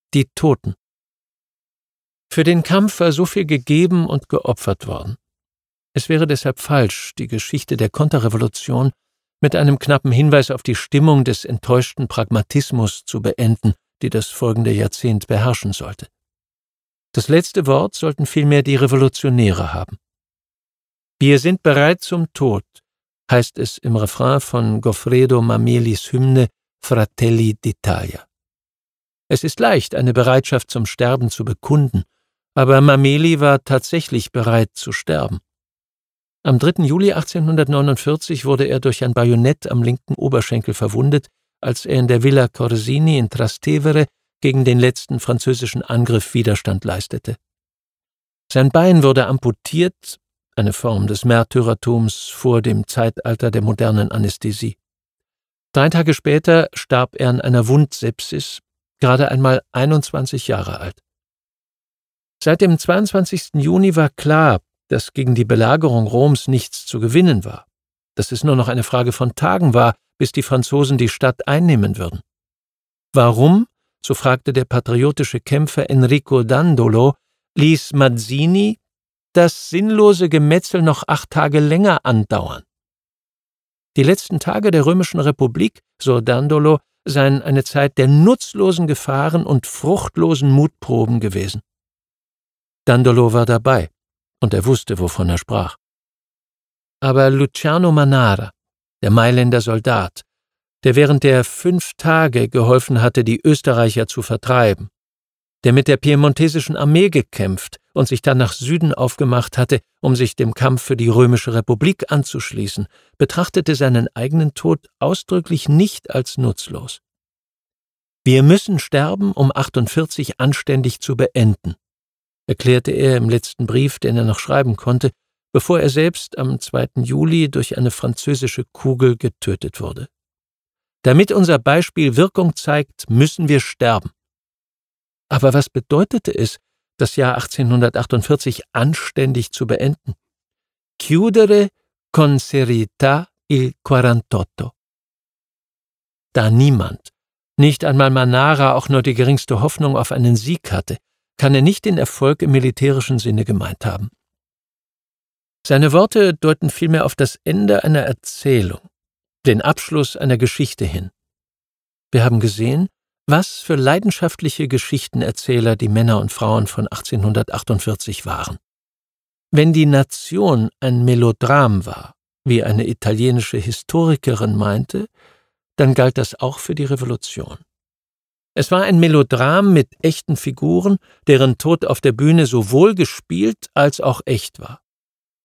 Die Toten. Für den Kampf war so viel gegeben und geopfert worden. Es wäre deshalb falsch, die Geschichte der Konterrevolution mit einem knappen Hinweis auf die Stimmung des enttäuschten Pragmatismus zu beenden, die das folgende Jahrzehnt beherrschen sollte. Das letzte Wort sollten vielmehr die Revolutionäre haben. Wir sind bereit zum Tod, heißt es im Refrain von Goffredo Mamelis Hymne Fratelli d'Italia. Es ist leicht, eine Bereitschaft zum Sterben zu bekunden, aber Mameli war tatsächlich bereit zu sterben. Am 3. Juli 1849 wurde er durch ein Bajonett am linken Oberschenkel verwundet, als er in der Villa Corsini in Trastevere gegen den letzten französischen Angriff Widerstand leistete. Sein Bein wurde amputiert, eine Form des Märtyrertums vor dem Zeitalter der modernen Anästhesie. 3 Tage später starb er an einer Wundsepsis, gerade einmal 21 Jahre alt. Seit dem 22. Juni war klar, dass gegen die Belagerung Roms nichts zu gewinnen war, dass es nur noch eine Frage von Tagen war, bis die Franzosen die Stadt einnehmen würden. Warum, so fragte der patriotische Kämpfer Enrico Dandolo, ließ Mazzini das sinnlose Gemetzel noch 8 Tage länger andauern? Die letzten Tage der Römischen Republik, so Dandolo, seien eine Zeit der nutzlosen Gefahren und fruchtlosen Mutproben gewesen. Dandolo war dabei, und er wusste, wovon er sprach. Aber Luciano Manara, der Mailänder Soldat, der während der 5 Tage geholfen hatte, die Österreicher zu vertreiben, der mit der piemontesischen Armee gekämpft und sich dann nach Süden aufgemacht hatte, um sich dem Kampf für die Römische Republik anzuschließen, betrachtete seinen eigenen Tod ausdrücklich nicht als nutzlos. Wir müssen sterben, um 48 anständig zu beenden, erklärte er im letzten Brief, den er noch schreiben konnte, bevor er selbst am 2. Juli durch eine französische Kugel getötet wurde. Damit unser Beispiel Wirkung zeigt, müssen wir sterben. Aber was bedeutete es, das Jahr 1848 anständig zu beenden? Chiudere con serietà il 48. Da niemand, nicht einmal Manara, auch nur die geringste Hoffnung auf einen Sieg hatte, kann er nicht den Erfolg im militärischen Sinne gemeint haben. Seine Worte deuten vielmehr auf das Ende einer Erzählung, den Abschluss einer Geschichte hin. Wir haben gesehen, was für leidenschaftliche Geschichtenerzähler die Männer und Frauen von 1848 waren. Wenn die Nation ein Melodram war, wie eine italienische Historikerin meinte, dann galt das auch für die Revolution. Es war ein Melodram mit echten Figuren, deren Tod auf der Bühne sowohl gespielt als auch echt war.